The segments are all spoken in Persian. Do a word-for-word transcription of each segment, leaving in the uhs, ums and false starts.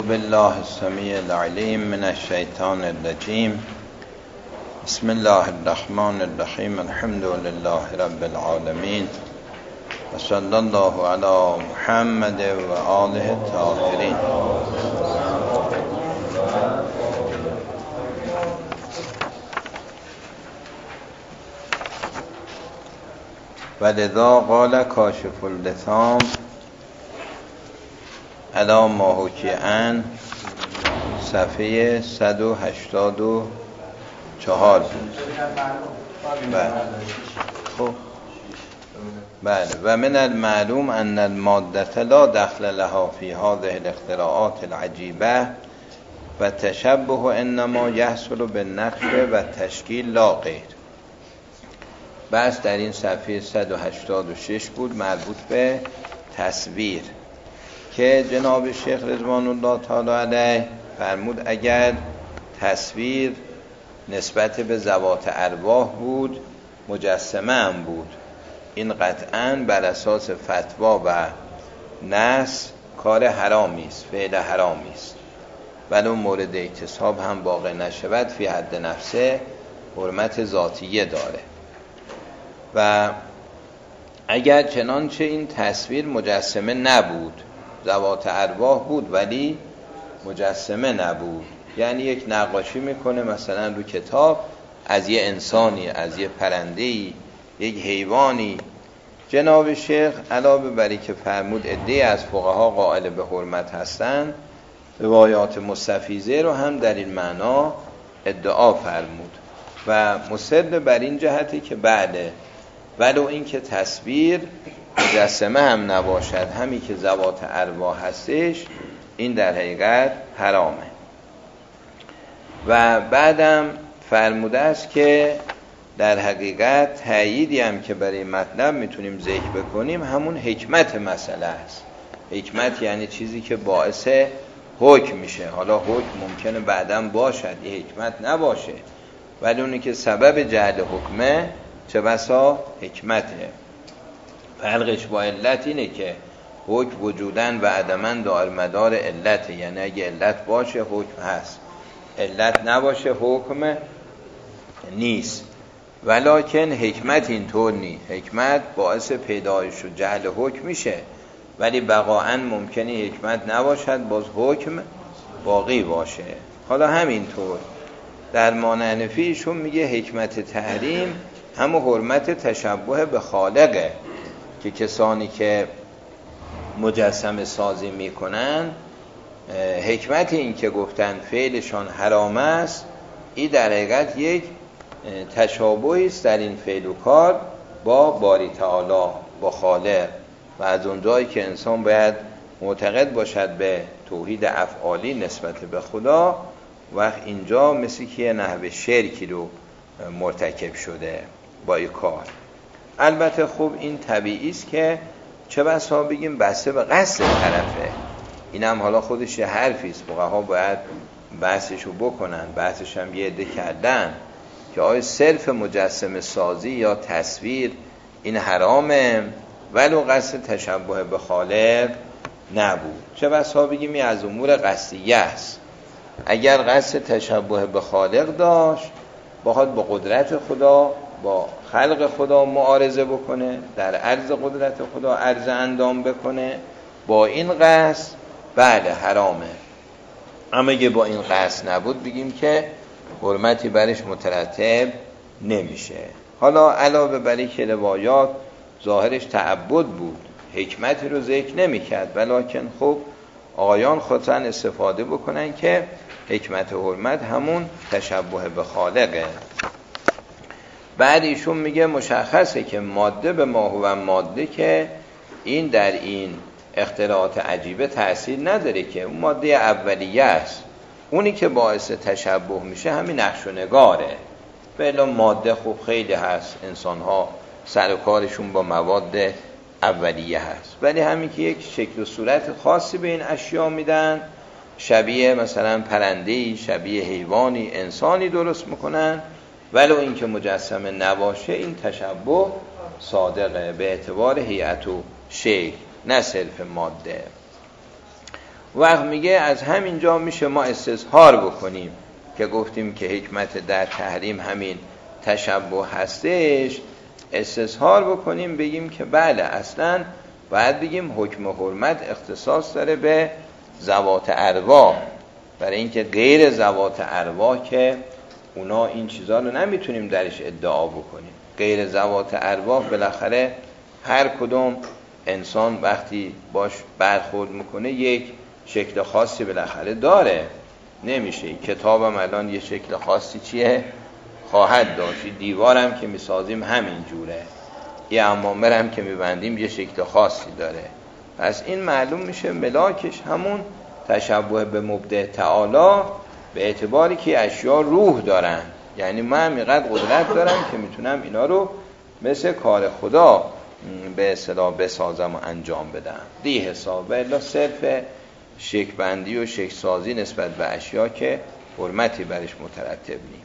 بالله السمیع العلیم من الشیطان الرجیم. بسم الله الرحمن الرحیم. الحمد لله رب العالمین و صلی الله علی محمد و آله الطاهرین. و لذا قال کاشف اللثام علی ما حکی عن صفحه صد و هشتاد و چهار بود. بله خب بله. و من المعلوم ان الماده لا دخل لها فی هذه الاختراعات العجیبه و تشبه انما یحصل بالنقش و تشکیل لا غیر. بس در این صفحه صد و هشتاد و شش بود مربوط به تصویر که جناب شیخ رضوان الله تعالی علیه فرمود اگر تصویر نسبت به ذوات ارواح بود مجسمه هم بود، این قطعاً بر اساس فتوا و نص کار حرامی است، فعل حرامی است، ولو مورد اکتساب هم واقع نشود فی حد نفسه حرمت ذاتیه داره. و اگر چنانچه این تصویر مجسمه نبود، ذوات ارواح بود ولی مجسمه نبود، یعنی یک نقاشی میکنه مثلا رو کتاب از یه انسانی، از یه پرنده‌ای، یک حیوانی، جناب شیخ علاوه بری که فرمود عده‌ای از فقها قائل به حرمت هستند، روایات مستفیضه رو هم در این معنا ادعا فرمود و مصر بر این جهتی که بله ولو این که تصویر مجسمه هم نباشد، همین که ذوات ارواح هستش، این در حقیقت حرامه. و بعدم فرموده است که در حقیقت تأییدی هم که برای مطلب میتونیم ذکر بکنیم همون حکمت مسئله است. حکمت یعنی چیزی که باعث حکم میشه. حالا حکم ممکنه بعداً باشد، یه حکمت نباشه، ولی اونی که سبب جعل حکمه چه بسا حکمته. فرقش با علت اینه که حکم وجودن و عدمن دار مدار علته، یعنی اگه علت باشه حکم هست، علت نباشه حکم نیست. ولکن حکمت اینطور نیست. حکمت باعث پیدایش و جعل حکم میشه، ولی بقاعاً ممکنه حکمت نباشد باز حکم باقی باشه. حالا همینطور در مانعنفیشون میگه حکمت تحریم همون حرمت تشبه به خالقه، که کسانی که مجسمه سازی میکنن حکمت این که گفتن فعلشان حرام است، این در حقیقت یک تشابهی است در این فعل و کار با باری تعالی، با خالق. و از اونجایی که انسان باید معتقد باشد به توحید افعالی نسبت به خدا، وقت اینجا مثل که نحو شرکی رو مرتکب شده با این کار. البته خوب این طبیعی است که چه بسا بگیم بسته به قصد طرفه، این هم حالا خودش یه حرفی است، فقها باید بحثشو بکنن. بحثش هم یه عده کردن که آیا صرف مجسمه سازی یا تصویر این حرامه ولو قصد تشبه به خالق نبود. چه بسا بگیم این از امور قصدیه است. اگر قصد تشبه به خالق داشت باید با قدرت خدا، با خلق خدا معارضه بکنه، در عرض قدرت خدا عرض اندام بکنه، با این قصد بله حرامه. اما اگه با این قصد نبود بگیم که حرمتی برش مترتب نمیشه. حالا علاوه بر که روایات ظاهرش تعبد بود، حکمتی رو ذکر نمی‌کرد، ولیکن خب آقایان خودن استفاده بکنن که حکمت حرمت همون تشبه به خالقه. بعد ایشون میگه مشخصه که ماده به ما هو ماده که این در این اختراعات عجیبه تأثیر نداره، که اون ماده اولیه است، اونی که باعث تشبه میشه همین نقش و نگاره. بله ماده خوب خیلی هست، انسان ها سر و کارشون با مواد اولیه هست، ولی همین که یک شکل و صورت خاصی به این اشیا میدن، شبیه مثلا پرنده‌ای، شبیه حیوانی، انسانی درست میکنن، ولو این که مجسمه نباشه این تشبه صادقه به اعتبار هیئت و شکل، نه صرف ماده. وقت میگه از همینجا میشه ما استظهار بکنیم که گفتیم که حکمت در تحریم همین تشبه هستش، استظهار بکنیم بگیم که بله اصلا باید بگیم حکم حرمت اختصاص داره به ذوات ارواح، برای اینکه غیر ذوات ارواح که اونا این چیزا رو نمیتونیم درش ادعا بکنیم. غیر ذوات ارواح بالاخره هر کدوم انسان وقتی باش برخورد میکنه یک شکل خاصی بالاخره داره، نمیشه کتابم الان یه شکل خاصی چیه خواهد داشت، دیوارم که میسازیم همین جوره، یه امامرم که میبندیم یه شکل خاصی داره. پس این معلوم میشه ملاکش همون تشبه به مبدع تعالی به اعتباری که اشیاء روح دارن، یعنی من اینقدر قدرت دارم که میتونم اینا رو مثل کار خدا به اصطلاح بسازم و انجام بدم دی حساب، الا صرف شکل بندی و شکل سازی نسبت به اشیاء که حرمتی برش مترتب نیم.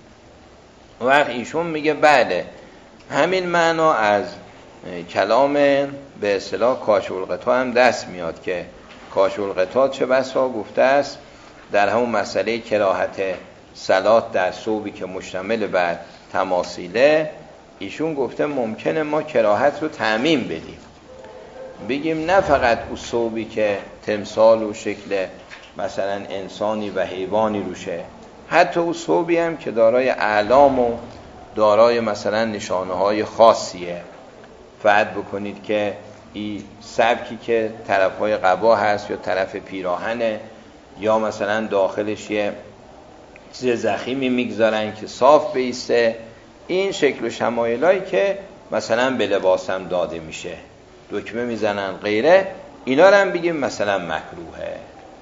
وقت ایشون میگه بله همین معنا از کلام به اصطلاح کاشف الغطا هم دست میاد که کاشف الغطا چه بسا گفته است در همون مسئله کراهت صلات در ثوبی که مشتمل بر تماثیله، ایشون گفته ممکنه ما کراهت رو تعمیم بدیم، بگیم نه فقط اون ثوبی که تمثال و شکل مثلا انسانی و حیوانی روشه، حتی اون ثوبی هم که دارای اعلام و دارای مثلا نشانه های خاصیه، فرض بکنید که این سبکی که طرف های قبا هست یا طرف پیراهنه یا مثلا داخلش یه چیز زخیمی میگذارن که صاف بیسته، این شکل و شمایلایی که مثلا به لباسم داده میشه دکمه میزنن غیره، اینا رو هم بگیم مثلا مکروهه.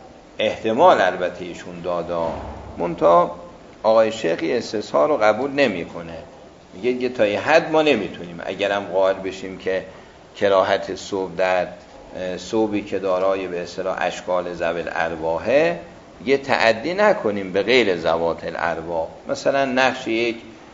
احتمال البته ایشون دادا، منتها آقای شیخی استثار رو قبول نمی کنه، میگه که تا یه حد ما نمیتونیم اگرم قائل بشیم که کراهت ثوب در ثوبی که دارای به اصطلاح اشکال ذوی الارواحه یه تعدی نکنیم به غیر ذوات الارواح، مثلا نقش یک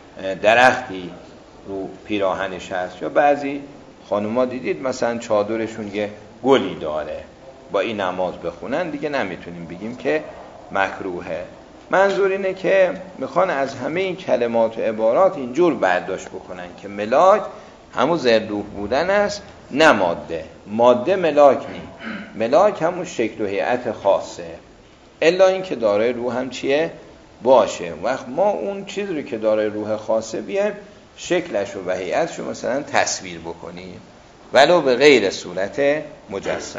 درختی رو پیراهنش هست، یا بعضی خانوما دیدید مثلا چادرشون یه گلی داره با این نماز بخونن، دیگه نمیتونیم بگیم که مکروهه. منظور اینه که میخوان از همه این کلمات و عبارات اینجور برداشت بکنن که ملاک همون زردوح بودن است، نه ماده. ماده ملاک نی، ملاک همون شکل و هیئت خاصه، الا این که دارای روح هم چیه باشه. وقت ما اون چیز رو که دارای روح خاصه بیایم شکلش و هیئتش رو مثلا تصویر بکنیم ولو به غیر صورت مجسمه.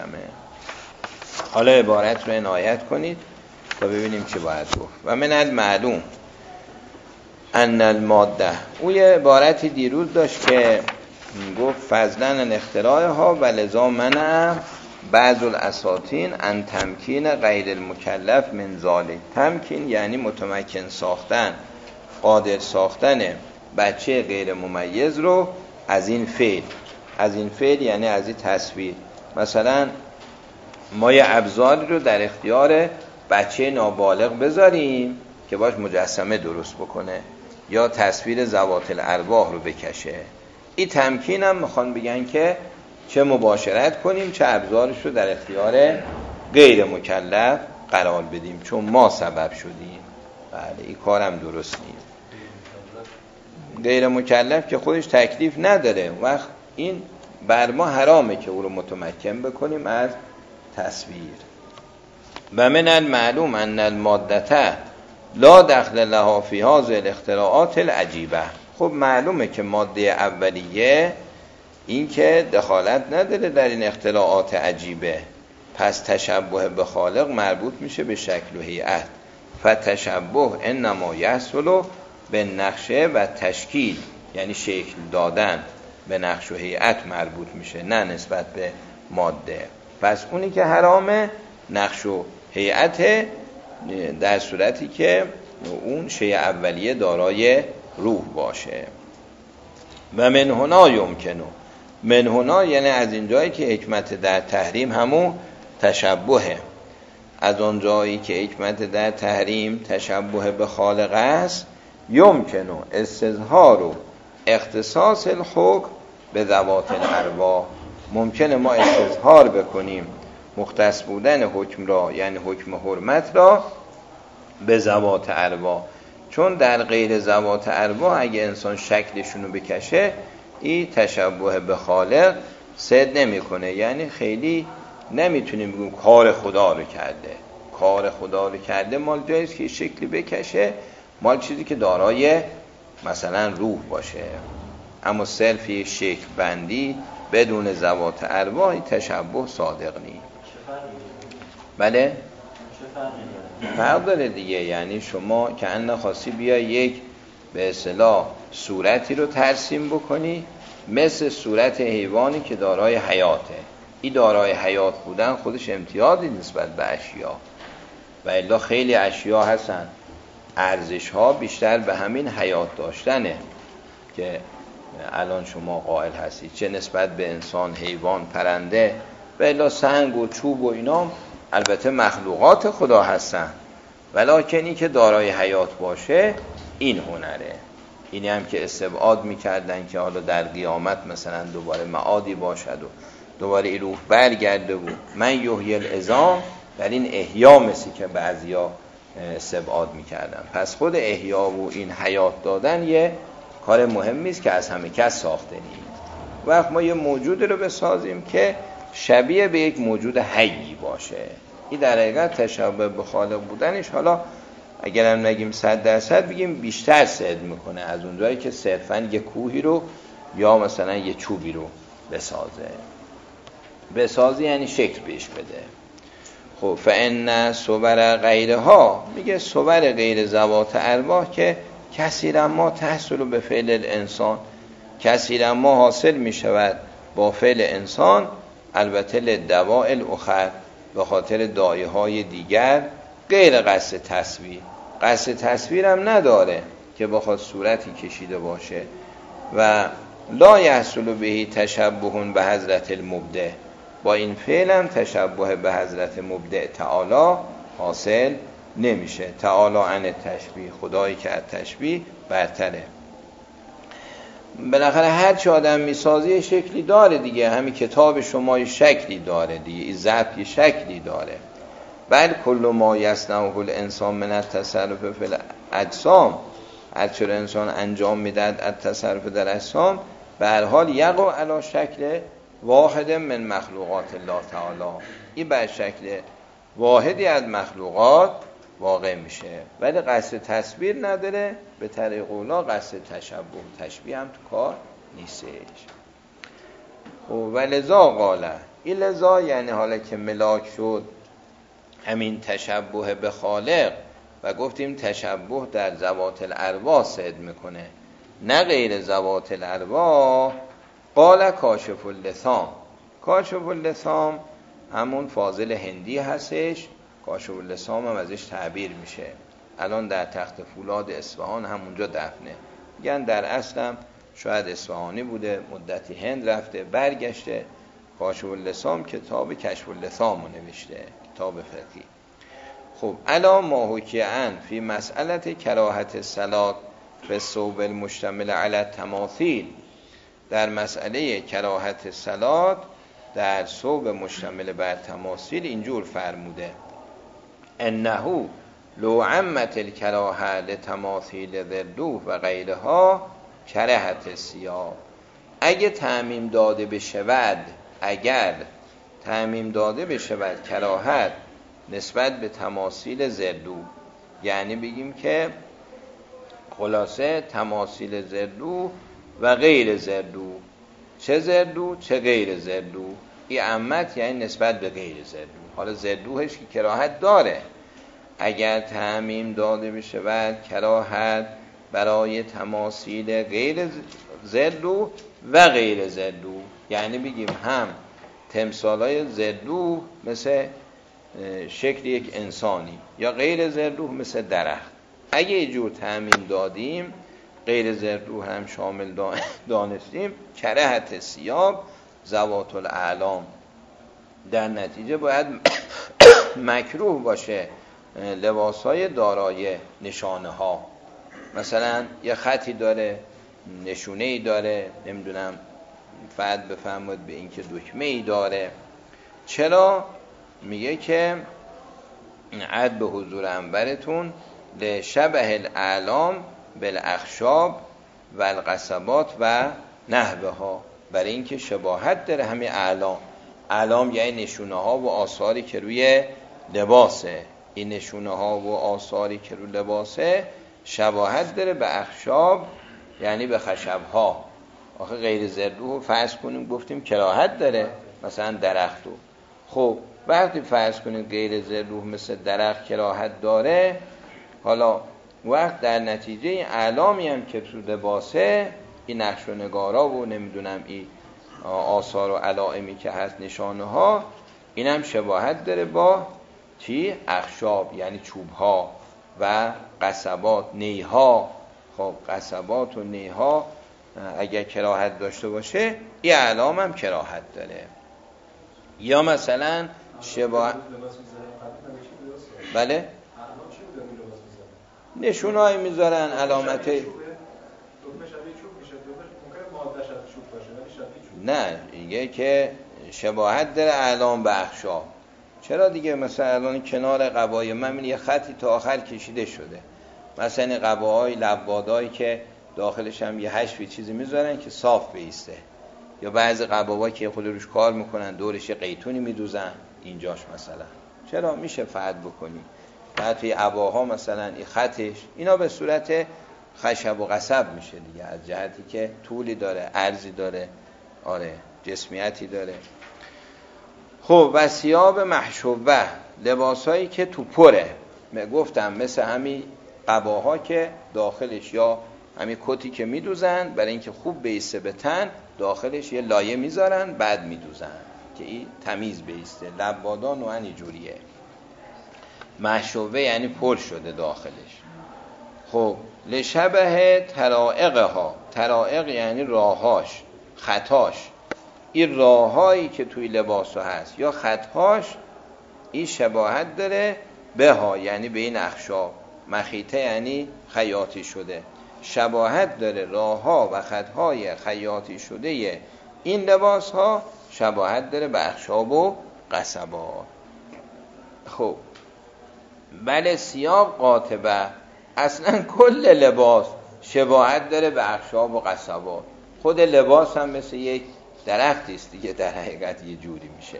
حالا عبارت رو عنایت کنید تا ببینیم چه باید گفت. و من المعلوم ان الماده، او یه عبارتی دیروز داشت که گفت فضلن اختراعها و لذا منع بعض الاساطین ان تمکین غیر المکلف من ذالک. تمکین یعنی متمکن ساختن، قادر ساختن بچه غیر ممیز رو از این فعل. از این فعل یعنی از این تصویر. مثلا ما یه ابزاری رو در اختیار بچه نابالغ بذاریم که باش مجسمه درست بکنه یا تصویر ذوات الارواح رو بکشه. این تمکین هم میخوان بگن که چه مباشرت کنیم چه ابزارش رو در اختیار غیر مکلف قرار بدیم چون ما سبب شدیم. بله این کارم درست نیست. غیر مکلف که خودش تکلیف نداره، وقت این بر ما حرامه که او رو متمکن بکنیم از تصویر. و من المعلوم ان المادته لا دخل لها فی هذه الاختراعات العجیبه. خب معلومه که ماده اولیه این که دخالت نداره در این اختراعات عجیبه، پس تشبه به خالق مربوط میشه به شکل و هیئت. فتشبه انما یحصل به نقشه و تشکیل، یعنی شکل دادن به نقش و هیئت مربوط میشه، نه نسبت به ماده. پس اونی که حرامه نقش و هیئت در صورتی که اون شیء اولیه دارای روح باشه. و من هنا یمکنه، من هنا یعنی از این جایی که حکمت در تحریم همون تشبهه، از اون جایی که حکمت در تحریم تشبه به خالق است، یمکنه استظهار و اختصاص الحکم به ذوات الارواح. ممکنه ما استظهار بکنیم مختص بودن حکم را یعنی حکم حرمت را به ذوات ارواح، چون در غیر ذوات ارواح اگه انسان شکلشونو بکشه این تشبه به خالق صد نمیکنه، یعنی خیلی نمیتونیم بگیم کار خدا رو کرده. کار خدا رو کرده مال جاییست که شکلی بکشه، مال چیزی که دارای مثلا روح باشه، اما صرف یک شکل بندی بدون ذوات ارواح تشبه صادق نیست. بله فرق داره دیگه، یعنی شما که ان خاصی بیا یک به اصطلاح صورتی رو ترسیم بکنی مثل صورت حیوانی که دارای حیاته، این دارای حیات بودن خودش امتیازی نسبت به اشیا، و الا خیلی اشیا هستن ارزش ها بیشتر به همین حیات داشتنه که الان شما قائل هستید، چه نسبت به انسان، حیوان، پرنده، و الا سنگ و چوب و اینا البته مخلوقات خدا هستن، ولکن این که دارای حیات باشه این هنره. اینی هم که استبعاد میکردن که حالا در قیامت مثلا دوباره معادی باشد و دوباره این روح برگرده و من یحیی العظام، در این احیا مثل که بعضیا استبعاد میکردن. پس خود احیا و این حیات دادن یه کار مهمی است که از همه کس ساخته نیست. وقت ما یه موجود رو بسازیم که شبیه به یک موجود حیی باشه، این در حقیقت تشبه به خالق بودنش، حالا اگرم نگیم صد درصد بگیم بیشتر صد میکنه از اونجایی که صرفاً یه کوهی رو یا مثلا یه چوبی رو بسازه. بسازی یعنی شکل بهش بده. خب فإن صور غیرها، میگه صور غیر ذوات ارواح که کثیرا ما تحصل به فعل الانسان، کثیرا ما حاصل میشود با فعل انسان، البته لدواء الاخر، به خاطر دایه های دیگر، غیر قصد تصویر. قصد تصویر هم نداره که بخواد صورتی کشیده باشه، و لا یحصل بهی تشبه به حضرت المبدع، با این فعل هم تشبه به حضرت مبدع تعالی حاصل نمیشه. تعالی عن التشبیه، خدایی که از تشبیه برتره. بالاخره هر چه آدم میسازی شکلی داره دیگه، همین کتاب شما شکلی داره دیگه، این ضبط شکلی داره. بل کل ما یصنعه الانسان من التصرف فی الاجسام، هر چه انسان انجام میده از تصرف در اجسام، به هر حال یقع علی شکل واحد من مخلوقات الله تعالی، این بر شکل واحدی از مخلوقات واقع میشه، ولی قصد تصویر نداره. به طریق اولا قصد تشبه تشبیه هم تو کار نیستش. و لذا قاله، این لذا یعنی حالا که ملاک شد همین تشبه به خالق و گفتیم تشبه در ذوات الارواح صد میکنه نه غیر ذوات الارواح، قال کاشف اللثام. کاشف اللثام همون فاضل هندی هستش، کاشف اللثام هم ازش تعبیر میشه. الان در تخت فولاد اصفهان همونجا دفنه، میگن در اصلم شاید اصفهانی بوده، مدتی هند رفته برگشته. کاشف اللثام کتاب کشف اللثام رو نوشته، کتاب فقهی. خب الا ما حکی عن فی مسئله کراهت الصلاة فی الثوب المشتمل علی التماثیل، در مسئله کراهت الصلاة در ثوب مشتمل بر تماثیل اینجور فرموده انه لو عمت الکراهه لتماثیل ذلوه و غیرها کرهت الثياب، اگه تعمیم داده بشود، اگر تعمیم داده بشود کراهت نسبت به تماثیل ذلو، یعنی بگیم که خلاصه تماثیل ذلو و غیر ذلو، چه ذلو چه غیر ذلو، این عمت یعنی نسبت به غیر ذلو. حالا ذلوهش که کراهت داره، اگر تعمیم داده بشود کراهت برای تماثیل غیر ذلو و غیر ذلو، یعنی بگیم هم تمثالای ذلو مثل شکل یک انسانی یا غیر ذلو مثل درخت، اگه یه جور تعمیم دادیم غیر ذلو هم شامل دانستیم کرهت الثياب ذوات الاعلام، در نتیجه باید مکروه باشه لباسهای دارای نشانه ها، مثلا یه خطی داره، نشونه ای داره، نمیدونم فرد بفهمد به این که دکمه ای داره. چرا؟ میگه که عد به حضور انبرتون لشبه الاعلام بالاخشاب و القصبات و نحوه ها، برای اینکه شباهت داره همین اعلام. اعلام یعنی نشونه ها و آثاری که روی لباسه، این نشونه ها و آثاری که روی لباسه شباهت داره به اخشاب، یعنی به خشب ها. آخه غیر زروح فرض کنیم گفتیم کراهت داره، مثلا درختو. خب وقتی فرض کنیم غیر زروح مثل درخت کراهت داره، حالا وقت در نتیجه اعلامی هم که تو لباسه، این نقش و نگارا و نمیدونم این آثار و علائمی که هست، نشانه ها، این هم شباهت داره با چی؟ اخشاب، یعنی چوب ها و قصبات، نیها. خب قصبات و نیها اگر کراهت داشته باشه، این اعلام هم کراهت داره. یا مثلا شباهت، بله نشونه هایی میذارن، علامته. نه میگه که شباهت داره اعلام به اخشاب. چرا دیگه؟ مثلا الان کنار قبای من یه خطی تا آخر کشیده شده، مثلا قباهای لبادایی که داخلش هم یه حشوی چیزی میذارن که صاف بیسته، یا بعضی قباها که خود روش کار میکنن دورش قیتونی میدوزن اینجاش مثلا. چرا؟ میشه فرد بکنی. بعد توی عباها مثلا این خطش، اینا به صورت خشب و قصب میشه دیگه، از جهتی که طولی داره، عرضی داره، آره جسمیتی داره. خب و ثیاب محشوبه، لباسایی که تو پره، گفتم مثل همین قباها که داخلش یا همین کتی که میدوزن برای اینکه خوب بیسته به تن، داخلش یه لایه میذارن بعد میدوزن که این تمیز بیسته. لبادان و هنی جوریه. محشوبه یعنی پر شده داخلش. خب لشبه ترائقها، ترائق یعنی راهاش، خطاش، این راهایی که توی لباسو هست یا خطاش، این شباهت داره به ها، یعنی به این اخشاب. مخیطه یعنی خیاطی شده، شباهت داره راه ها و خطهای خیاطی شده این لباس ها، شباهت داره به اخشاب و قصبات. خب بله ثیاب قاطبه، اصلا کل لباس شباهت داره به اخشاب و قصبات. خود لباس هم مثل یک درختی است دیگه، در حقیقت یه جوری میشه.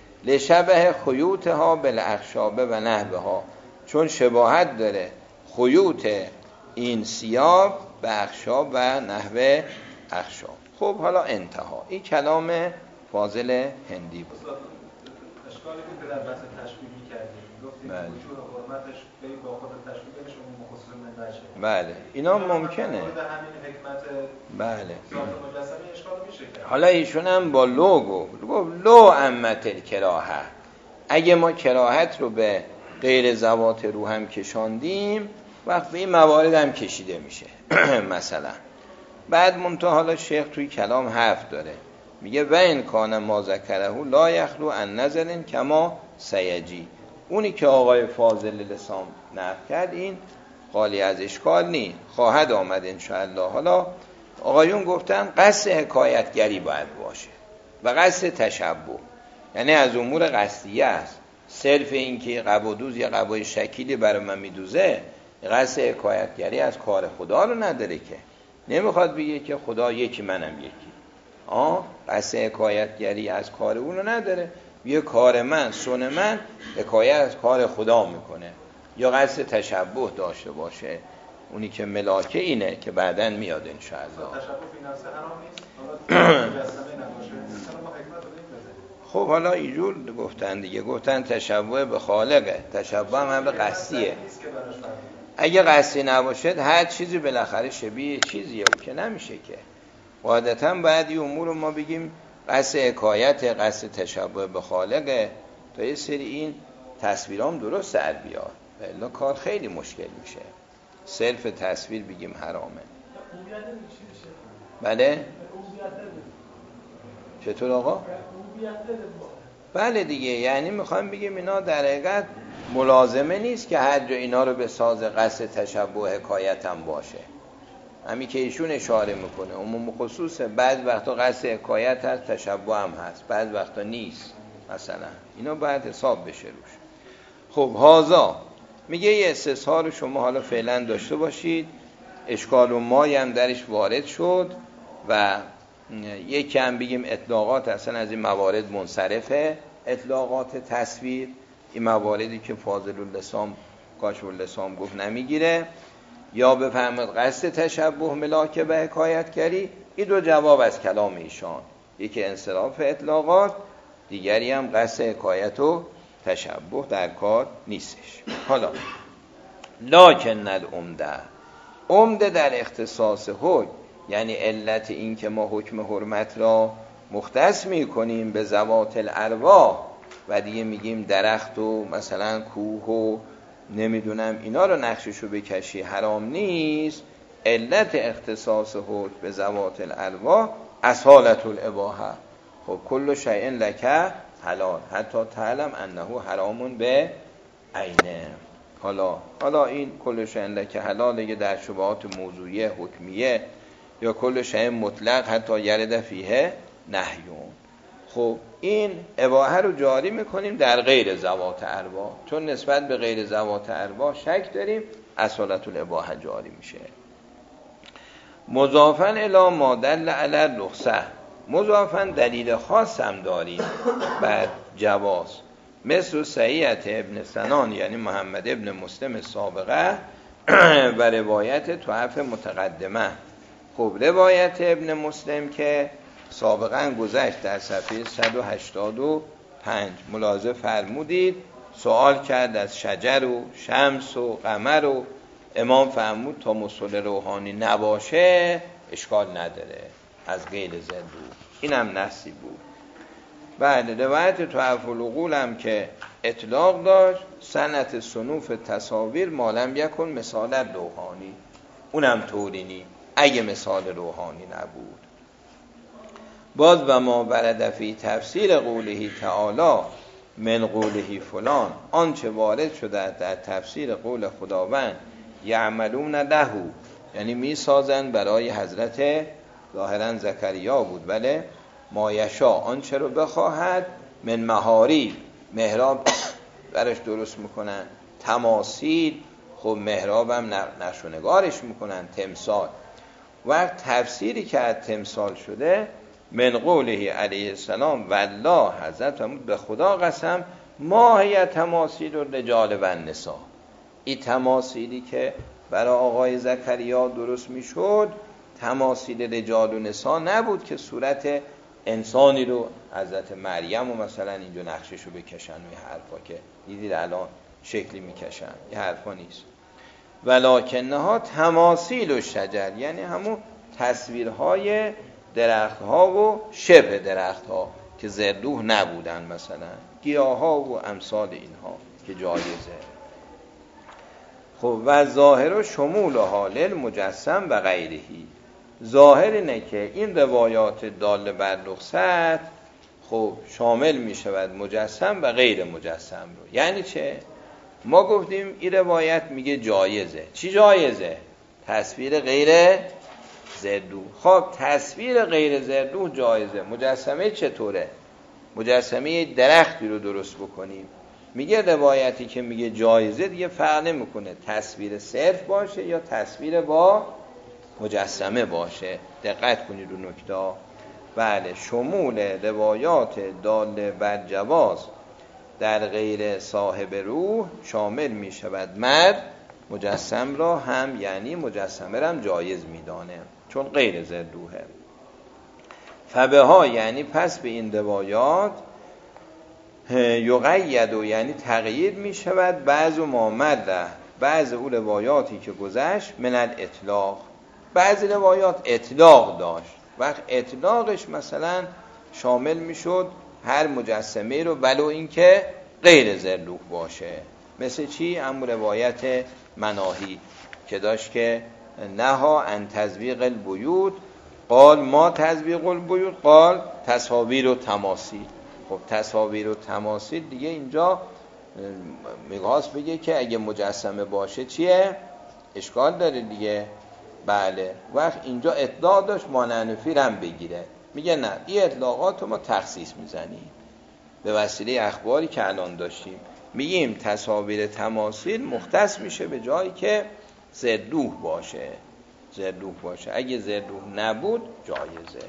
لشبه خیوطها بالاخشاب و نحوها، چون شباهت داره خیوط این ثیاب به اخشاب و نحو اخشاب. خب حالا انتها. این کلام فاضل هندی بود. اشکالی که در بحث تشبیه می‌کردیم، گفتیم وجود و حرمتش به با خود تشبیه بهش اون مخصوص من نشه. بله اینا ممکنه. در همین حکمت بله. ذات مجسمه اشکال میشه کرد. حالا ایشون هم با لو گفت، گفت لو امت الکراهه، اگه ما کراهت رو به غیر ذوات روح هم کشاندیم، وقت به این موارد هم کشیده میشه. مثلا بعد منتها حالا شیخ توی کلام حرف داره، میگه و این کان ما ذکره لا یخلو عن نظر کما سیجی. اونی که آقای فاضل لسان نقل کرد این خالی از اشکال نی، خواهد آمد انشاءالله. حالا آقایون گفتن قصد حکایتگری باید باشه و قصد تشبه، یعنی از امور قصدیه است. صرف این که قبادوز یا قبای شکیلی برای من میدوزه، قصد حکایتگری از کار خدا رو نداره که، نمیخواد بگه که خدا یکی منم یکی. آه قصد حکایتگری از کار اون رو نداره، یه کار من سن من حکایت از کار خدا میکنه. یا قصد تشبه داشته باشه، اونی که ملاکه اینه که بعداً میاد انشاءالله. تشبه فی نفسه حرام نیست، حالا مجسمه نباشه. مثلا ما حکمت رو بزنیم. خب حالا اینجور گفتن دیگه، گفتن تشبه به خالقه، تشبه هم امر قصدیه. اگه قصدی نباشد هر چیزی بالاخره شبیه چیزیه که نمیشه که. قاعدتاً بعد این امور رو ما بگیم قصد حکایت، قصد تشبه به خالقه، تا یه سری این تصویرام درست در بیاد، الا کار خیلی مشکل میشه. صرف تصویر بگیم حرامه. بله؟ چطور آقا؟ بله دیگه، یعنی میخوایم بگیم اینا در حقیقت ملازمه نیست که هر جا اینا رو به ساز قصد تشبه حکایت هم باشه. همین که ایشون اشاره میکنه عموم خصوصه، بعض وقتا قصد حکایت هست، تشبه هم هست، بعض وقتا نیست. مثلا اینا باید حساب بشه روش. خب هازا میگه یه استثار رو شما حالا فعلا داشته باشید، اشکال و مایی هم درش وارد شد و یکی هم بگیم اطلاقات اصلا از این موارد منصرفه، اطلاقات تصویر، این مواردی که فاضل اللسان کاشف اللسان گفت نمیگیره، یا بفهمد قصد تشبه ملاکه به حکایتگری. این دو جواب از کلام ایشان، یکی انصراف اطلاقات، دیگری هم قصد حکایت و تشبه در کار نیستش. حالا لکن العمده، عمده در اختصاص حکم یعنی علت این که ما حکم حرمت را مختص می کنیم به ذوات الارواح و دیگه میگیم درخت و مثلا کوه و نمیدونم اینا رو نقششو بکشی حرام نیست، علت اختصاص حکم به ذوات الارواح اصالت الاباحه. خب کل شیء لک حلال حتی تعلم انه حرام به عینه. حالا حالا این کل شیء لک حلال که در شبهات موضوعیه حکمیه یا کل شیء مطلق حتی یرد فیه نهیون. خب این اباحه رو جاری میکنیم در غیر ذوات ارواح، چون نسبت به غیر ذوات ارواح شک داریم، اصالت الاباحه جاری میشه. مضافاً الی ما دل علی الرخصه، مضافاً دلیل خاص هم داریم بر جواز، مثل صحیحت ابن سنان یعنی محمد ابن مسلم سابقه و روایت تحف متقدمه. خب روایت ابن مسلم که سابقا گذشت در صفحه صد و هشتاد و پنج ملاحظه فرمودید، سوال کرد از شجر و شمس و قمر و امام فرمود تا مصل روحانی نباشه اشکال نداره از غیر زندو. این هم نصی بود. بعد روایت تحف العقول هم که اطلاق داشت، سنت صنوف تصاویر مالم یکن مثال روحانی، اونم طورینی اگه مثال روحانی نبود. باز و ما ورد فی تفسیر قوله تعالی من قوله فلان، آنچه وارد شده در تفسیر قول خداوند یعملون له، یعنی می سازن برای حضرت ظاهرا زکریا بود بله، ما یشا آنچه رو بخواهد، من مهاری محراب برش درست میکنن، تماثیل خب محراب هم نقش و نگارش میکنن، تمثال. وقت تفسیری که از تمثال شده من قوله علیه السلام والله حضرت فرمود به خدا قسم ما هی تماثیل الرجال و النساء، این تماثیلی که برای آقای زکریا درست میشد تماثیل رجال و نساء نبود که صورت انسانی رو حضرت مریم و مثلا اینجا نقششو بکشن و این حرفا که دیدید الان شکلی میکشن، این حرفا نیست. ولکنها تماثیل و شجر، یعنی همون تصویرهای درختها و شبه درختها که زردوه نبودن، مثلا گیاها و امثال اینها که جایزه. خب و ظاهر و شمول حال مجسم و غیرهی، ظاهر اینه که این روایات داله بر رخصت خب شامل می شود مجسم و غیر مجسم رو. یعنی چه؟ ما گفتیم این روایت میگه جایزه. چی جایزه؟ تصویر غیر زردو. خب تصویر غیر زردو جایزه، مجسمه چطوره؟ مجسمه درختی رو درست بکنیم، میگه روایتی که میگه جایزه دیگه فرق نمیکنه تصویر صرف باشه یا تصویر با مجسمه باشه. دقت کنید رو نکته. بله شمول روایات داله بر جواز در غیر صاحب روح شامل می شود مرد مجسم را هم، یعنی مجسمه را هم جایز می دانه چون غیر زردوه. فبه ها یعنی پس به این روایات یقید و یعنی تقیید می شود بعض و مامده، بعض او روایاتی که گذشت من الاطلاق، بعضی روایات اطلاق داشت، وقت اطلاقش مثلا شامل می شد هر مجسمه رو ولو اینکه غیر زردوه باشه. مثل چی؟ هم روایت مناهی که داشت که نها ان تزویق البیوت، قال ما تزویق البیوت، قال تصاویر و تماثیل. خب تصاویر و تماثیل دیگه اینجا میخواست بگه که اگه مجسمه باشه چیه؟ اشکال داره دیگه. بله وقت اینجا اطلاق داشت مانعنفی هم بگیره، میگه نه این اطلاقات ما تخصیص میزنیم. به وسیله اخباری که الان داشتیم. میگیم تصاویر تماثیل مختص میشه به جایی که ضدروح باشه، ضدروح باشه. اگه ضدروح نبود جایزه.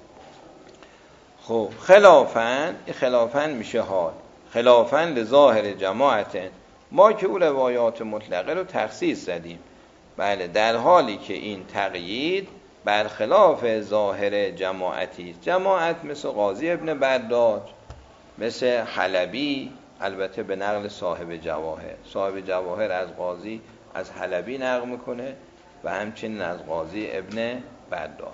خب خلافاً، خلافاً میشه حال، خلافاً لظاهر جماعت، ما که او روایات مطلقه رو تخصیص زدیم. بله، در حالی که این تقیید برخلاف ظاهر جماعتی. جماعت مثل قاضی ابن برداد، مثل حلبی، البته به نقل صاحب جواهر. صاحب جواهر از قاضی از حلبی نقل میکنه و همچنین از قاضی ابن برداد.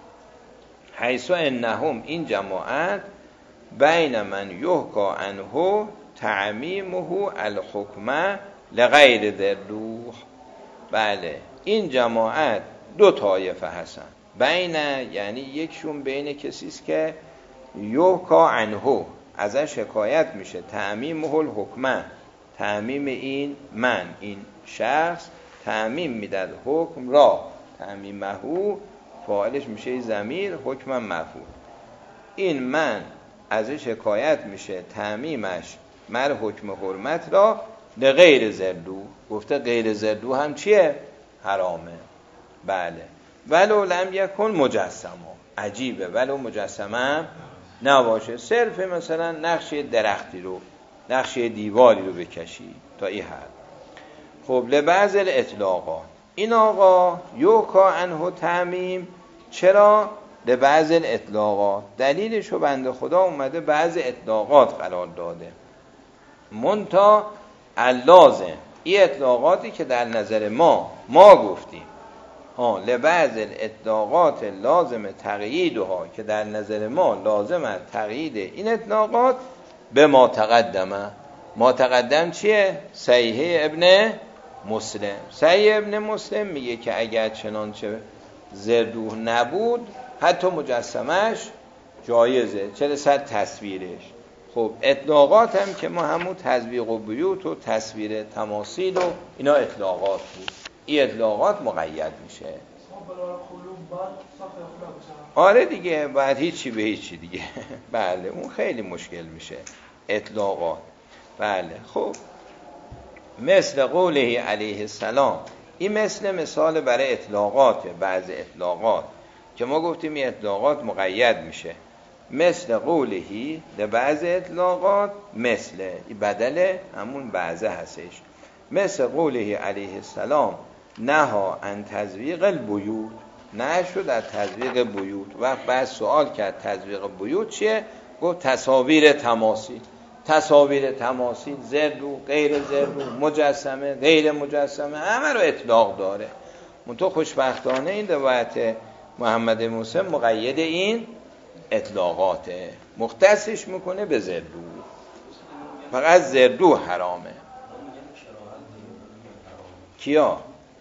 حیث انهم، این جماعت، بین من یحکا عنه تعمیمه الحکمه لغیر ذروح. بله، این جماعت دو طایفه هستن. بین یعنی یکشون بین کسیست که یحکا عنه، ازش حکایت میشه، تعمیمه الحکمه، تعمیم این من، این شخص تعمیم میداد حکم را، تعمیمه فاعلش میشه ضمیر، حکم مفعول. این من ازش حکایت میشه، تعمیمش مر حکم حرمت را لغیر ذروح. گفته غیر ذروح هم چیه؟ حرامه. بله، ولو لم یکن مجسمه. عجیبه، ولو مجسمه نباشه، صرف مثلا نقشه درختی رو، نقشه دیواری رو بکشی تا این حد. خب لبعض الاطلاقات، این آقا یوکا عنه تعمیم، چرا لبعض الاطلاقات؟ دلیلشو بنده خدا اومده بعض اطلاقات قرار داده. منتها اللازم، این اطلاقاتی که در نظر ما ما گفتیم ها لبعض الاطلاقات لازم تقییدها، که در نظر ما لازم است تقیید این اطلاقات به ما تقدمه. ما تقدم چیه؟ صحیح ابن مسلم. صحیح ابن مسلم میگه که اگر چنانچه ذروح نبود حتی مجسمش جایزه، چه رسد تصویرش. خب اطلاقات هم که ما همون تزویق و بیوت و تصویر تماثیل و اینا اطلاقات بود. این اطلاقات مقید میشه. آره دیگه، بعد هیچی به هیچی دیگه. بله، اون خیلی مشکل میشه اطلاقات. بله، خب مثل قوله علیه السلام، این مثل مثال برای اطلاقات، بعض اطلاقات که ما گفتیم این اطلاقات مقید میشه. مثل قولهی ده بعض اطلاقات، مثل این بدل همون بعضه هستش. مثل قوله علیه السلام نها عن تزویق البیوت، نه شد از تزویق بیوت. وقت بعد سوال کرد تزویق بیوت چیه؟ گفت تصاویر تماثیل. تصاویر تماثیل ذرو، غیر ذرو، مجسمه، غیر مجسمه، همه رو اطلاق داره. منتها خوشبختانه این روایت محمد مسلم مقید این اطلاقاته، مختصش میکنه به ذرو، فقط ذرو حرامه. کیا؟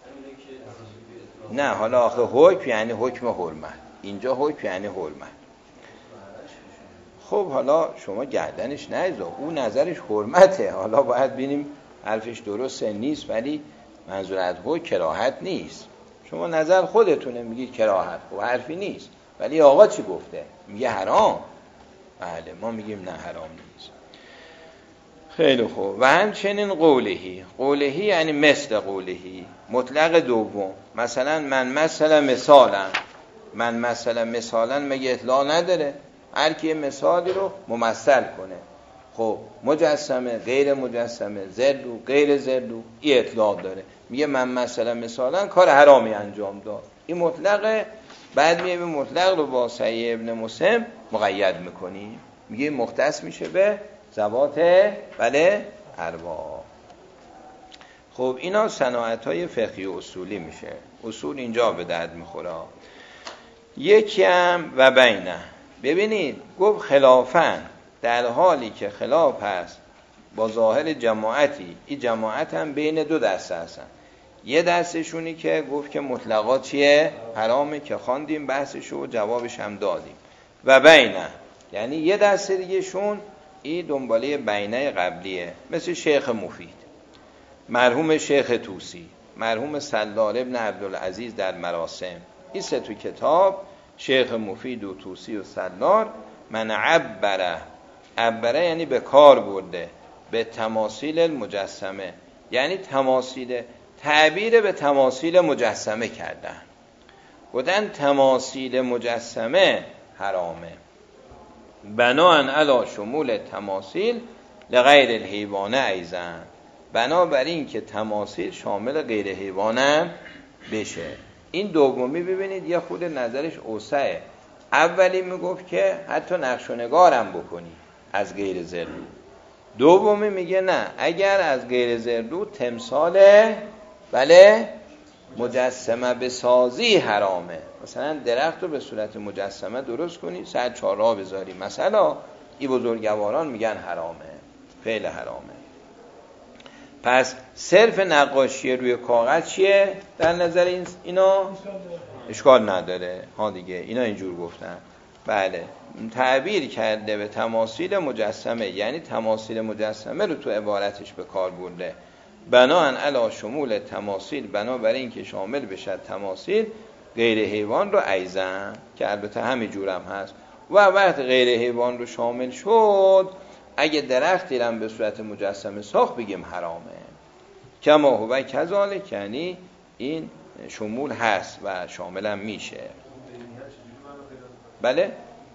نه، حالا آخه حکم یعنی حکم حرمت، اینجا حکم یعنی حرمت. خب حالا شما گردنش نذار، او نظرش حرمته، حالا باید ببینیم حرفش درسته نیست، ولی منظور از حکم کراهت نیست. شما نظر خودتونه میگید کراهت، خب حرفی نیست، ولی آقا چی گفته؟ میگه حرام. بله، ما میگیم نه حرام نیست. خیلی خوب. و همچنین قولهی، قولهی یعنی مثل قولهی، مطلق دوم. مثلا من مثلا مثالا، من مثلا مثالا مگه اطلاق نداره؟ هر کی مثالی رو ممثل کنه. خب مجسمه، غیر مجسمه، ذرو، غیر ذرو، این اطلاق داره. میگه من مثلا مثالا کار حرامی انجام داد، این مطلقه. بعد میگه مطلق رو با صحیح ابن مسلم مقید میکنی، میگه مختص میشه به ذوات بله ارواح. خب اینا صناعت‌های فقهی و اصولی میشه. اصول اینجا به درد میخوره. یکی هم و بینه، ببینید گفت خلافاً، در حالی که خلاف هست با ظاهر جماعتی. این جماعت هم بین دو دسته هستن. یه دستشونی که گفت که مطلقات چیه؟ حرامه، که خواندیم بحثشو و جوابش هم دادیم. و بینه یعنی یه دسته دیگه شون این دنباله بینه قبلیه، مثل شیخ مفید، مرحوم شیخ طوسی، مرحوم سلار ابن عبدالعزیز در مراسم. این سه تو کتاب، شیخ مفید و طوسی و سلار، من عبره عبره یعنی به کار برده، به تماثیل المجسمه، یعنی تماثیل، تعبیر به تماثیل مجسمه کردن. گفتن تماثیل مجسمه حرامه، بناءً علی شمول تماثیل لغیر الحیوانه ایزن، بنابراین که تماثیل شامل غیر حیوانه بشه. این دومی ببینید یه خود نظرش اوسعه. اولی میگفت که حتی نقش و نگارم بکنی از غیر زردو. دومی میگه نه، اگر از غیر زردو تمثال بله مجسمه بسازی حرامه. مثلا درخت رو به صورت مجسمه درست کنی، صد چهارراه بذاری، مثلا این بزرگواران میگن حرامه، فعل حرامه. پس صرف نقاشی روی کاغذ چیه در نظر این اینا؟ اشکال نداره ها دیگه، اینا اینجور گفتن. بله، تعبیر کرده به تماثیل مجسمه، یعنی تماثیل مجسمه رو تو عبارتش به کار برده. بناءً علی شمول تماثیل، بنابراین که شامل بشه تماثیل غیر حیوان رو ایزن، که البته همین جورم هست. و وقت غیر حیوان رو شامل شد، اگه درختی هم به صورت مجسمه ساخت بگیم حرامه. کما هو کذالک، یعنی این شمول هست و شامل هم میشه. بله؟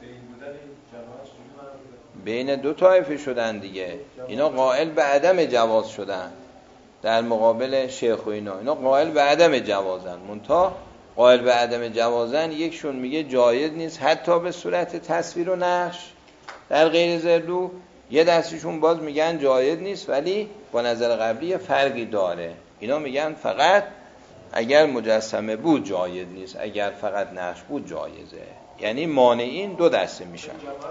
بین دو طایفه شدن دیگه. اینا قائل به عدم جواز شدن در مقابل شیخ و اینا. اینا قائل به عدم جوازن. منتها قائل به عدم جوازن، یکشون میگه جایز نیست حتی به صورت تصویر و نقش در غیر زردو، یه دستشون باز میگن جایز نیست ولی با نظر قبلی فرقی داره. اینا میگن فقط اگر مجسمه بود جایز نیست، اگر فقط نقش بود جایزه. یعنی مانعین دو دسته میشن.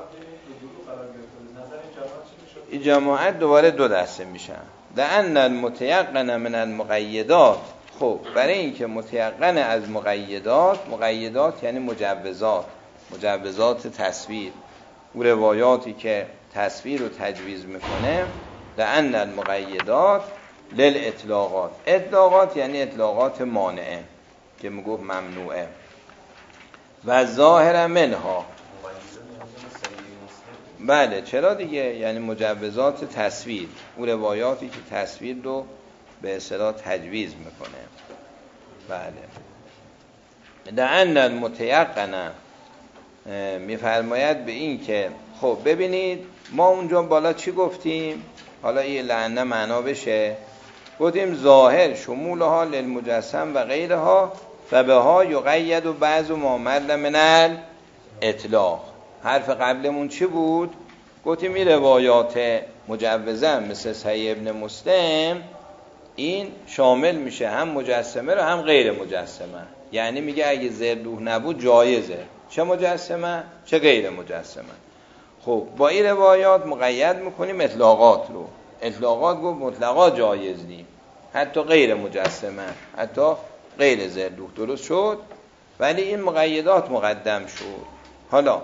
این جماعت دوباره دو دسته میشن. لأن المتيقن من المقیدات، خب برای اینکه متیقن از مقیدات، مقیدات یعنی مجوزات، مجوزات تصویر، او روایاتی که تصویر رو تجویز میکنه، لأن المقیدات للاطلاقات، اطلاقات یعنی اطلاقات مانعه که میگفت ممنوعه. و ظاهر منها، بله چرا دیگه، یعنی مجوزات تصویر، او روایاتی که تصویر رو به اصطلاح تجویز میکنه. بله، لأن المتيقن میفرماید به این که خب ببینید ما اونجا بالا چی گفتیم، حالا این لعنه معنا بشه، گفتیم ظاهر شمولها للمجسم و غیرها و بها یقید و بعض ما مر من الاطلاق. حرف قبلمون چی بود؟ گفتیم این روایات مجوزه مثل صحیح ابن مسلم این شامل میشه هم مجسمه رو هم غیر مجسمه. یعنی میگه اگه زردوه نبود جایزه، چه مجسمه چه غیر مجسمه. خب با این روایات مقید میکنیم اطلاقات رو. اطلاقات گفت مطلقا جایز نیم، حتی غیر مجسمه، حتی غیر زردوه. درست شد؟ ولی این مقیدات مقدم شد. حالا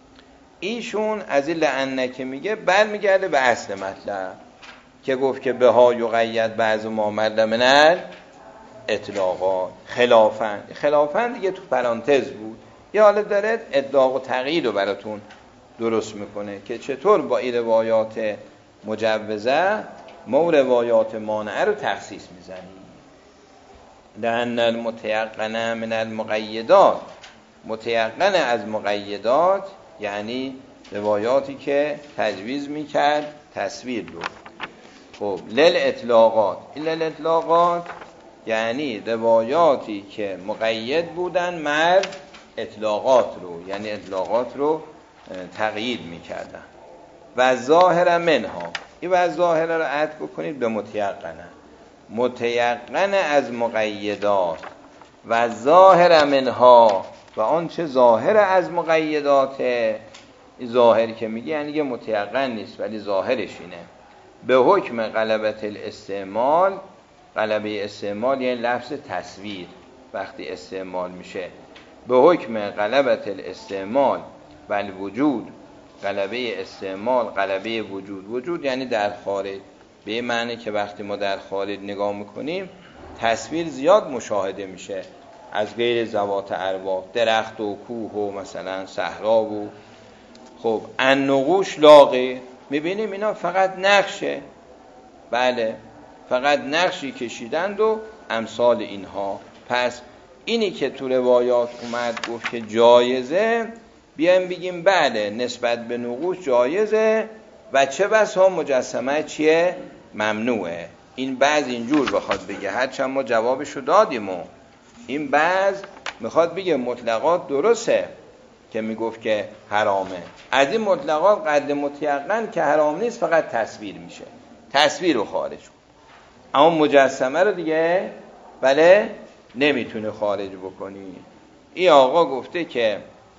ایشون از این لعنه که میگه بر میگرده به اصل مطلب که گفت که بها یقید بعض ما مرد من اطلاقات. خلافن خلافن دیگه تو پرانتز بود، یه حالت داره اطلاق و تغییر رو براتون درست میکنه که چطور با این روایات مجوزه ما روایات مانعه رو تخصیص میزنیم. لأن المتيقن من المقیدات، متیقن از مقیدات یعنی روایاتی که تجویز میکرد تصویر رو. خب لل اطلاقات، این لل اطلاقات یعنی روایاتی که مقید بودن مر اطلاقات رو، یعنی اطلاقات رو تقیید میکردن. و ظاهر منها، این و ظاهر رو عطف بکنید به متیقنه، متیقن از مقیدات و ظاهر منها، و آن چه ظاهر از مقیدات. این ظاهر که میگه یعنی که متیقن نیست ولی ظاهرش اینه. به حکم غلبت الاستعمال، غلبه استعمال یعنی لفظ تصویر وقتی استعمال میشه، به حکم غلبت الاستعمال و الوجود، غلبه استعمال غلبه وجود. وجود یعنی در خارج، به معنی که وقتی ما در خارج نگاه میکنیم تصویر زیاد مشاهده میشه از غیر ذوات ارواح، درخت و کوه و مثلا صحرا و خب النقوش لاغه، میبینیم اینا فقط نقشه، بله فقط نقشی کشیدند و امثال اینها. پس اینی که تو روایات اومد گفت که جایزه، بیایم بگیم بله نسبت به نقوش جایزه و چه بسا مجسمه چیه؟ ممنوعه. این بعض اینجور بخواد بگه، هرچند ما جوابشو دادیم و این بعض میخواد بگه مطلقات درسته که میگفت که حرامه، از این مطلقات قد متیقن که حرام نیست فقط تصویر میشه، تصویر رو خارج کن، اما مجسمه رو دیگه بله نمیتونه خارج بکنی. این آقا گفته که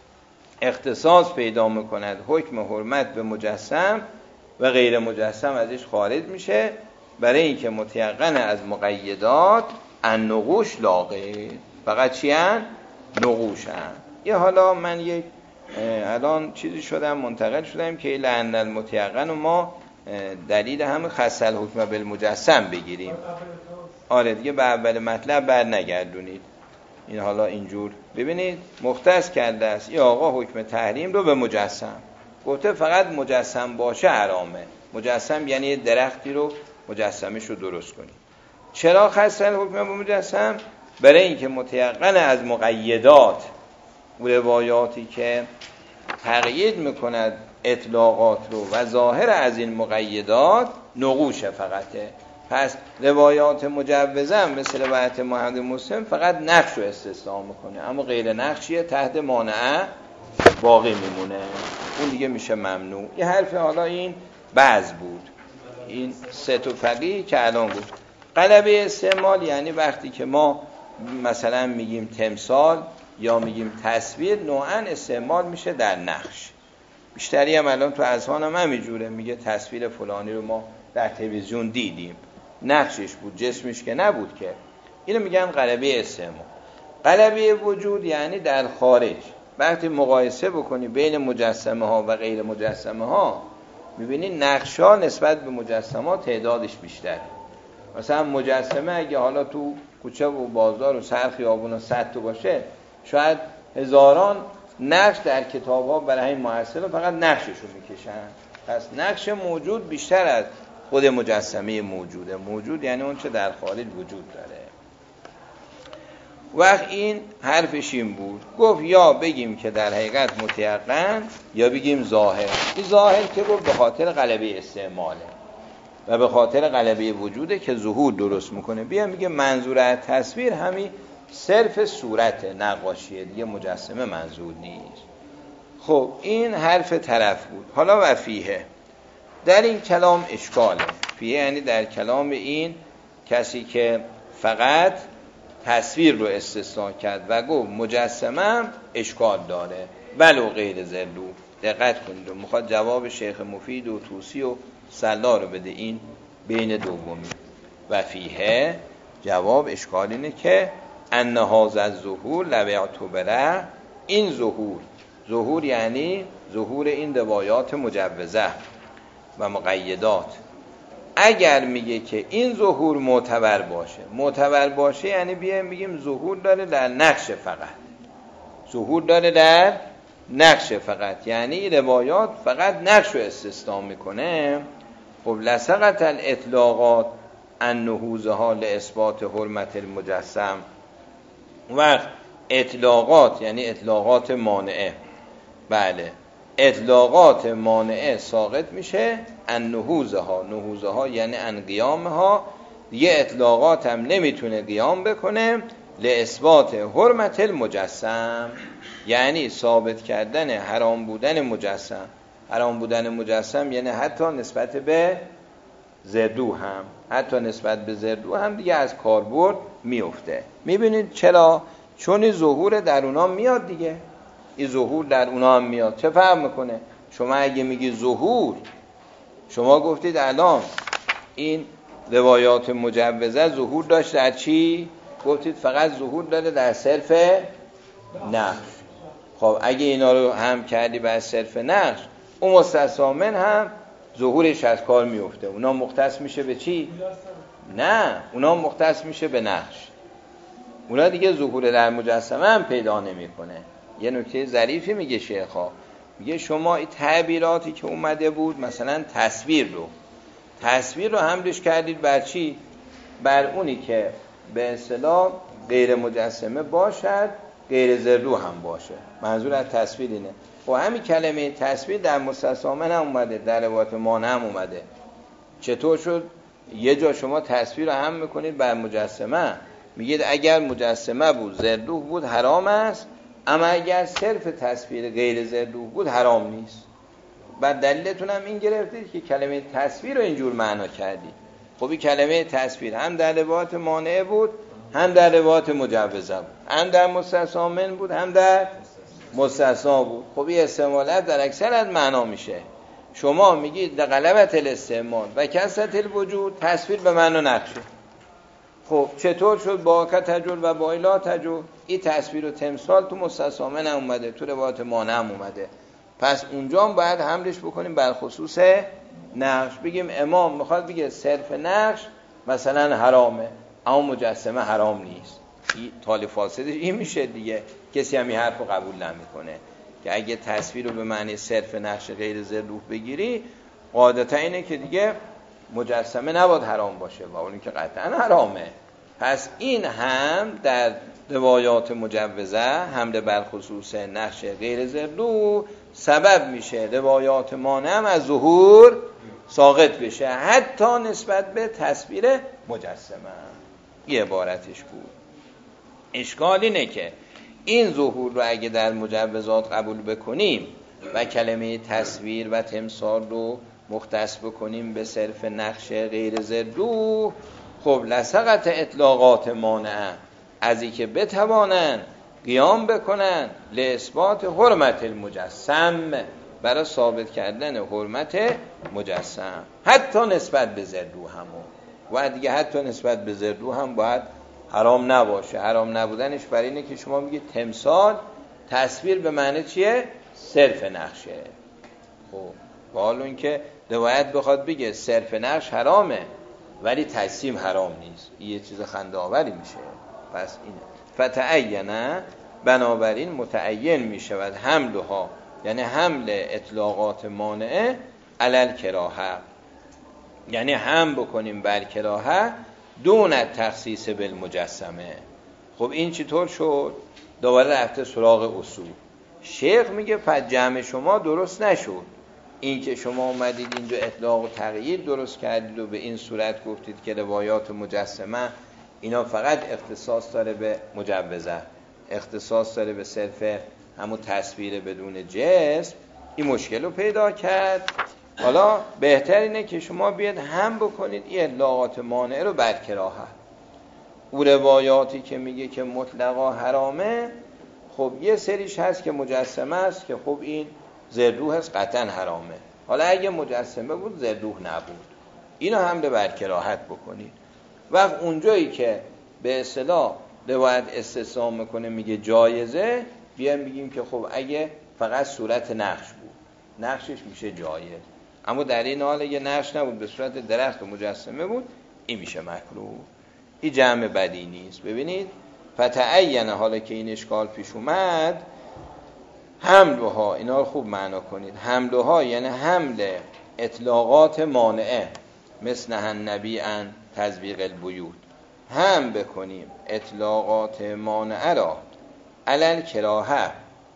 اختصاص پیدا میکند حکم حرمت به مجسم و غیر مجسم ازش خارج میشه، برای اینکه متیقن از مقیدات النقوش لاغر، فقط چی هن؟ نقوش هن. یه حالا من یک الان چیزی شدم منتقل شدم که لعن المتیقن و ما دلیل همه خص الحکم بالمجسم بگیریم. آره دیگه به اول مطلب بر نگردونید. این حالا اینجور ببینید مختص کرده است این آقا حکم تحریم رو به مجسم گفته، فقط مجسم باشه حرامه. مجسم یعنی درختی رو مجسمش رو درست کنید. چرا خص الحکم به مجسم؟ برای اینکه متیقن از مقیدات و روایاتی که تقیید میکند اطلاقات رو و ظاهر از این مقیدات نقوشه فقطه. پس روایات مجوزه هم مثل روایت محمد مسلم فقط نقش رو استثناء میکنه، اما غیر نقشیه تحت مانعه باقی میمونه، اون دیگه میشه ممنوع. یه حرف حالا این بعض بود، این سه تا فقیه که الان گفت. غلبه استعمال یعنی وقتی که ما مثلا میگیم تمثال یا میگیم تصویر، نوعا استعمال میشه در نقش. بیشتری هم الان تو اذهان هم همینجوره، میگه تصویر فلانی رو ما در تلویزیون دیدیم، نقشش بود جسمش که نبود که. اینو میگن غلبه استعمال. غلبه وجود یعنی در خارج، وقتی مقایسه بکنی بین مجسمه ها و غیر مجسمه ها، میبینی نقش ها نسبت به مجسمه ها تعدادش بیشتره. مثلا مجسمه اگه حالا تو کوچه و بازار و سر خیابون و صد تا باشه، شاید هزاران نقش در کتاب ها برای این محصل فقط نقشش رو میکشن. پس نقش موجود بیشتر از خود مجسمه موجوده. موجود یعنی اون چه در خارج وجود داره. وقت این حرفش این بود، گفت یا بگیم که در حقیقت متیقن یا بگیم ظاهر. این ظاهر که گفت به خاطر غلبه استعماله و به خاطر غلبه وجوده که ظهور درست میکنه. بیا میگه منظور از تصویر همین صرف صورت نقاشیه، دیگه مجسمه منظور نیست. خب این حرف طرف بود. حالا و فیه، در این کلام اشکاله. فیه یعنی در کلام این کسی که فقط تصویر رو استثناء کرد و گفت مجسمه اشکال داره ولو غیر زلو. دقت کنید، میخواد جواب شیخ مفید و طوسی و سلا رو بده، این بین دومی. و فیه جواب اشکال اینه که ان هذا الظهور لو اعتبر، این ظهور، ظهور یعنی ظهور این روایات مجوزه و مقیدات، اگر میگه که این ظهور معتبر باشه، معتبر باشه یعنی بیایم بگیم ظهور داره در نقش فقط، ظهور داره در نقش فقط، یعنی روایات فقط نقش رو استثناء میکنه. خب لسقط الاطلاقات ان نهوزها لاثبات حرمت المجسم. وقت اطلاقات یعنی اطلاقات مانعه، بله اطلاقات مانعه ساقط میشه ان نهوزها، نهوزها یعنی ان قیامها، یه اطلاقات هم نمیتونه قیام بکنه لاثبات حرمت المجسم، یعنی ثابت کردن حرام بودن مجسم. حرام بودن مجسم یعنی حتی نسبت به زردو هم، حتی نسبت به زردو هم دیگه از کاربرد میفته. میبینید چرا؟ چون این ظهور در اونا میاد دیگه، این ظهور در اونا هم میاد. چه فرق میکنه؟ شما اگه میگی ظهور، شما گفتید الان این روایات مجوزه ظهور داشت در چی؟ گفتید فقط ظهور داره در صرف نقش. خب اگه اینا رو هم کردی بر صرف نقش، اون مستثنا من هم ظهورش از کار میفته. اونا مختص میشه به چی؟ نه، اونا مختص میشه به نقش. اونا دیگه ظهور در مجسمه هم پیدا نمیکنه. یه نکته ظریفی میگه شیخا، میگه شما این تعبیراتی که اومده بود، مثلا تصویر رو تصویر رو حملش کردید بر چی؟ بر اونی که به اصطلاح غیر مجسمه باشد، غیر ضرو هم باشه. منظور از تصویر اینه. و همین کلمه تصویر در مستثامن هم اومده، در روایت مانع هم اومده. چطور شد یه جا شما تصویر رو هم میکنید بر مجسمه، میگید اگر مجسمه بود ضرو بود حرام است، اما اگر صرف تصویر غیر ضرو بود حرام نیست. بعد دلیلتون هم این گرفتید که کلمه تصویر رو اینجور معنا کردید. خب این کلمه تصویر هم در روایت مانع بود، هم در روایت مجوزه بود، هم در مستثامن بود، هم در مستثنا بود. خب این استعمالات در اکثر از معنا میشه. شما میگید در غلبت الاستعمال و کثرت الوجود، تصویر به معنا نقشه. خب چطور شد با کتجر و با لا تجر؟ این تصویر و تمثال تو مستثامن هم اومده، تو روایت مانع هم اومده. پس اونجا هم باید حملش بکنیم بر خصوص نقش. بگیم امام میخواد بگه صرف نقش مثلا حرامه، اما مجسمه حرام نیست. این تالی فاسدش این میشه دیگه. کسی هم این حرف رو قبول نمیکنه که اگه تصویر رو به معنی صرف نقش غیر ضروح بگیری، قاعدتا اینه که دیگه مجسمه نباید حرام باشه و اون که قطعا حرامه. پس این هم در روایات مجوزه حمله بر خصوص نقش غیر ضروح سبب میشه روایات مانع از ظهور ساقط بشه، حتی نسبت به تصویر مجسمه. یه عبارتش بود. اشکال اینه که این ظهور رو اگه در مجوزات قبول بکنیم و کلمه تصویر و تمثال رو مختص بکنیم به صرف نقش غیر ضروح، خب لسقط اطلاقات مانع از این که بتوانن قیام بکنن لاثبات حرمت المجسم، برای ثابت کردن حرمت مجسم حتی نسبت به ضروح همون. و دیگه حتی نسبت به ضروح هم باید حرام نباشه. حرام نبودنش برای اینه که شما میگید تمثال تصویر به معنی چیه؟ صرف نقشه. خب حالا این که روایت بخواد بگه صرف نقش حرامه ولی تجسیم حرام نیست، این یه چیز خنده آوری میشه. پس اینه فتعینه، بنابراین متعین میشود حملها، یعنی حمل اطلاقات مانعه علل کراهه، یعنی هم بکنیم بر کراهه دون تخصیص بالمجسمه. خب این چطور شد؟ دوباره رفته سراغ اصول. شیخ میگه پس جمع شما درست نشد. این که شما اومدید اینجا اطلاق و تقیید درست کردید و به این صورت گفتید که روایات مجسمه اینا فقط اختصاص داره به مجوزه، اختصاص داره به صرف همون تصویر بدون جسم، این مشکل رو پیدا کرد. حالا بهتر اینه که شما بیاد هم بکنید این اطلاقات مانع رو بر کراهه. او روایاتی که میگه که مطلقا حرامه، خب یه سریش هست که مجسمه است که خب این ضروح هست قطعا حرامه. حالا اگه مجسمه بود ضروح نبود، اینو هم بر کراهت بکنید. وقت اونجایی که به اصطلاح روایت استثناء میکنه میگه جایزه، بیایم بگیم که خب اگه فقط صورت نقش بود نقشش میشه جایز، اما در این حال اگه نقش نبود به صورت درخت و مجسمه بود این میشه مکروه. این جمع بدی نیست. ببینید فتعینه، حالا که این اشکال پیش اومد، حملها، اینا رو خوب معنا کنید. حملها یعنی حمل اطلاقات مانعه مثل النبیعا تزویق البیوت، هم بکنیم اطلاقات مانعه را علل کراهه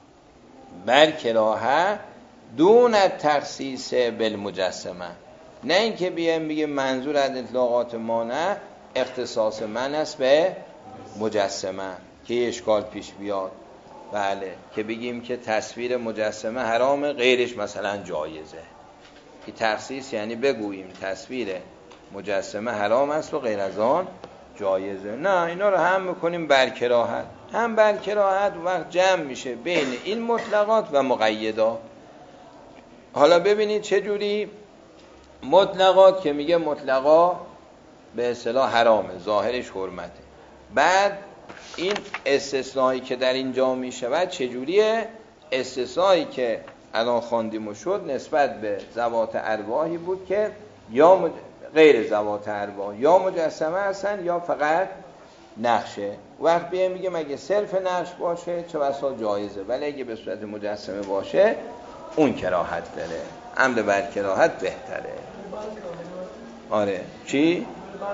بر کراهه دون تخصیص بالمجسمه. نه اینکه بیایم بگیم منظور از اطلاقات مانع اختصاص من است به مجسمه که یه اشکال پیش بیاد. بله، که بگیم که تصویر مجسمه حرامه غیرش مثلا جایزه. این تخصیص یعنی بگوییم تصویر مجسمه حرام است و غیر از آن جایزه. نه، اینا رو هم میکنیم بر کراهت. هم بر کراهت وقت جمع میشه بین این مطلقات و مقیدات. حالا ببینید چه جوری مطلقات که میگه مطلقا به اصطلاح حرامه، ظاهرش حرمته. بعد این استثنایی که در اینجا میشود چجوریه؟ استثنایی که الان خواندیم و شد نسبت به ذوات ارواحی بود که یا مج... غیر ذوات ارواح یا مجسمه هستن یا فقط نقشه. وقت بیایم میگه اگه صرف نقش باشه چه بسا جایزه، ولی اگه به صورت مجسمه باشه اون کراهت داره، حمل بر کراهت بهتره. آره چی؟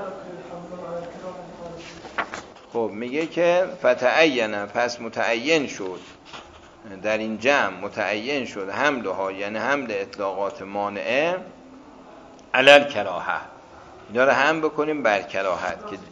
خب میگه که فتعینه، پس متعین شد در این جمع، متعین شد حملها، یعنی حمل اطلاقات مانعه علل کراهه، اینا رو هم بکنیم بر کراهت. که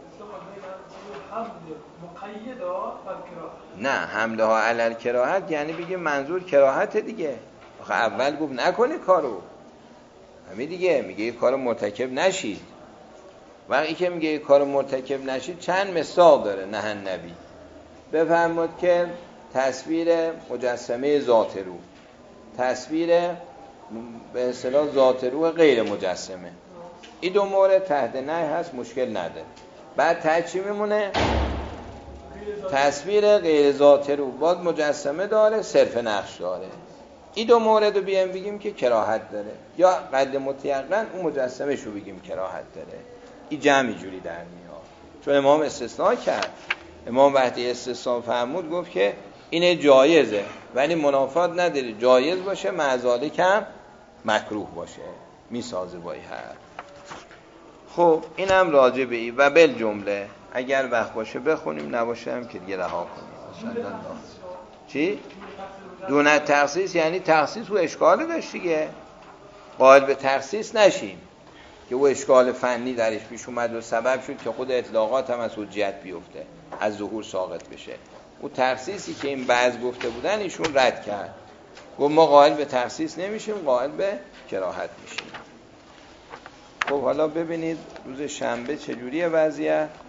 نه حملها علل کراهت یعنی بگیم منظور کراهت دیگه. آخه اول گفت نکنه کارو، همین دیگه میگه یه کارو مرتکب نشید. وقتی که میگه یه کارو مرتکب نشید چند مثال داره نه نبی. بفرمود که تصویر مجسمه ذات روح، تصویر به اصطلاح ذات روح غیر مجسمه، این دو مورد تحت نهی هست، مشکل نداره. بعد ته چی میمونه؟ تصویر غیر ذات روح باز مجسمه داره، صرف نقش داره. این دو مورد رو بیایم بگیم که کراهت داره، یا قد متیقن اون مجسمه شو بگیم کراهت داره. این جمعی جوری در میاد، چون امام استثناء کرد. امام وقتی استثناء فرمود گفت که این جایزه ولی منافات نداره، جایز باشه معذاله کم مکروه باشه، میسازه با این حرف. خب اینم راجع به این و بل جمله اگر وقت باشه بخونیم، نباشه هم که دیگه رها کنیم. چی؟ دون تخصیص یعنی تخصیص و اشکال داشت دیگه، قائل به تخصیص نشیم که او اشکال فنی درش پیش اومد و سبب شد که خود اطلاقات هم از حجیت بیفته، از ظهور ساقط بشه. او تخصیصی که این بعض گفته بودن ایشون رد کرد، گفت ما قائل به تخصیص نمیشیم، قائل به کراهت میشیم. خب حالا ببینید روز شنبه چجوریه وضعیت.